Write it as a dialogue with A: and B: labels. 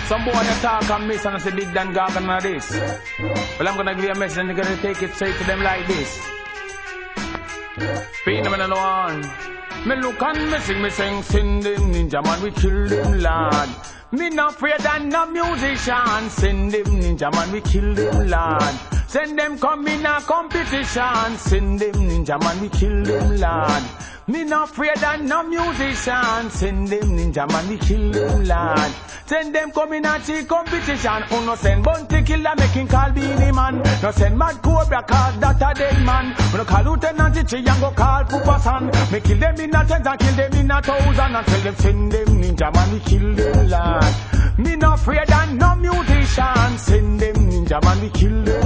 A: Some boy you talk and miss and I say big Dan Gargan and this. Well, I'm gonna give you a message and you're gonna take it straight to them like this. Phenomenal one. Me look and me sing, send them ninja man, we kill them lad. Me not afraid and no musician, send them ninja man, we kill them lad. Send them come in a competition, send them ninja man, we kill them lad. Me not afraid and no musician, send them ninja man, we kill them lad. Send them come in a cheap competition, no send Bounty Killer making call Beanie Man. No send Mad Cobra cause that a dead man. No call Lieutenant Chichi and go call Pupa San. Me kill them in a tens and kill them in a thousand. And tell them send them ninja man, we kill them lad. Me not afraid and no musician, send them ninja man, we kill them